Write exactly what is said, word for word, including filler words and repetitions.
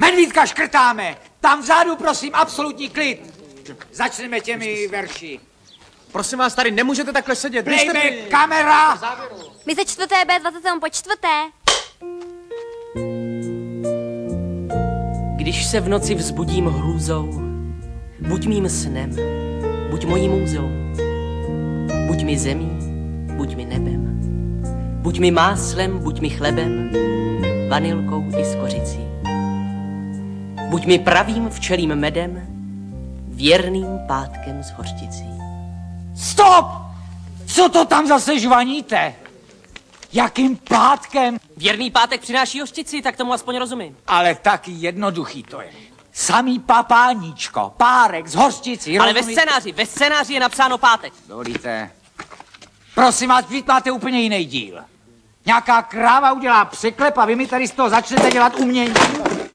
Medvídka škrtáme. Tam vzadu, prosím, absolutní klid. Začneme těmi verši. Prosím vás, tady nemůžete takhle sedět. Playback, kamera. My ze čtvrté B dvacet sedm po čtvrté. Když se v noci vzbudím hrůzou, buď mým snem, buď mojí můzou. Buď mi zemí, buď mi nebem. Buď mi máslem, buď mi chlebem, vanilkou i s kořicí. Buď mi pravým včelím medem, věrným pátkem s hořčicí. Stop! Co to tam zase žvaníte? Jakým pátkem? Věrný pátek přináší hořčici, tak tomu aspoň rozumím. Ale taky jednoduchý to je. Samý papáníčko, párek z hořčicí. Ale rozumí... ve scénáři, ve scénáři je napsáno pátek. Dovolíte. Prosím vás, vy máte úplně jiný díl. Nějaká kráva udělá překlep a vy mi tady z toho začnete dělat umění.